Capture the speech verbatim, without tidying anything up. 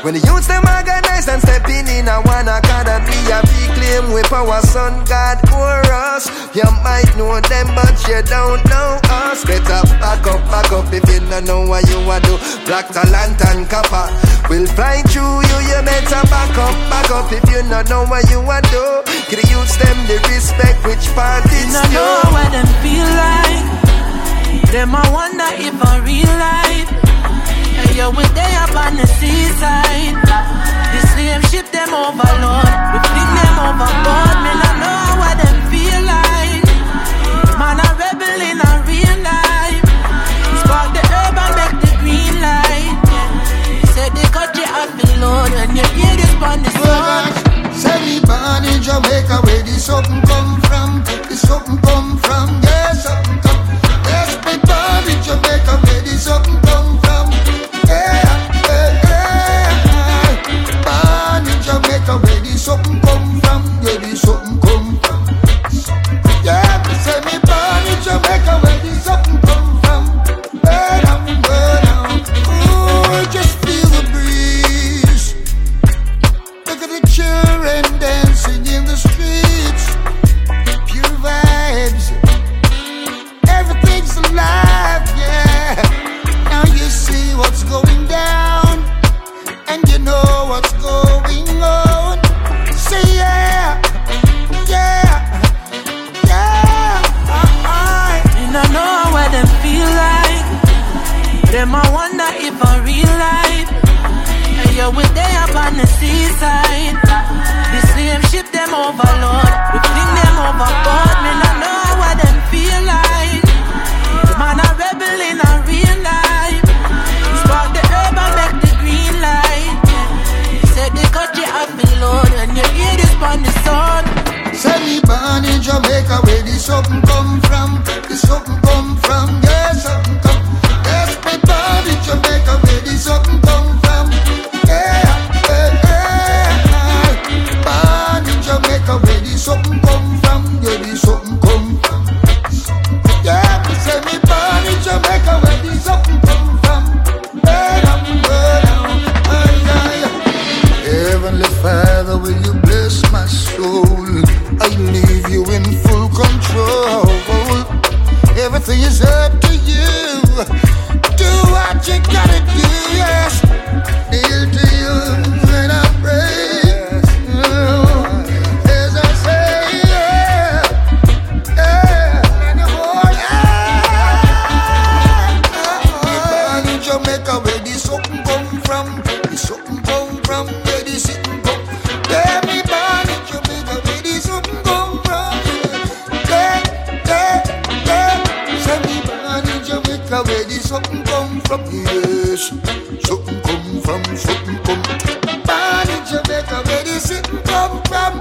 When the youths them organize and stepping in a one academy, I be claim with our son God for us. You might know them but you don't know us. Better back up, back up if you don't know what you want to do. Black talent and copper will fly through you. You better back up, back up if you don't know what you want to do. Give the youths them the respect which part it's you know what them feel like. Them I wonder if I real life. Hey, yo, when they up on the seaside, the slave ship them overload. We fling them overboard. Man, I know what them feel like. Man, a rebel in a real life. Spark the herb and make the green light. Say they cut you off the load when you hear this on the sun. Say me born in Jamaica, where this something come from. This something come from, yes, something come. Yes, me born in Jamaica, where this something come from. Yeah, yeah, yeah. Born in Jamaica, where this something come from. Where this something come from. Yeah, say me born in Jamaica, where this something come from. Where down, where down. Ooh, just feel the breeze. Look at the children dancing in the streets. Pure vibes. Everything's alive, yeah. Now you see what's going down, and you know what's going on. Say yeah, yeah, yeah. I, and I know what them feel like. Them I wonder if I real life. Hey, yo, when they up on the seaside, the slave ship them overload. We fling them overboard. Man, I know what them feel like. Man, a rebel in a real life. Spark the herb and make the green light. Said they cut you off the load when you hear this on the sun. say me born in Jamaica, where this something come from. This something come from, yes, something come. Yes, me born in Jamaica, where this something come from. Yeah, yeah, yeah. Born in Jamaica, where this something come from. Where this something come from. Yeah, me say me born in Jamaica, where this something come from. Where down, where down, ay, ay. Heavenly Father, will you bless my soul? I leave you in full control. Everything is up to you. Do what you gotta do, yes. Kneel to you when I pray. As I say, yeah, yeah, and oh, yeah. In Jamaica, where this something come from, this something come from, where this something come. Yeah, me born in Jamaica, where this something come from. Yeah, yeah, yeah. Say me born in Jamaica, where this something come from. Yes, something come from, something come. Born in Jamaica, where this something come from.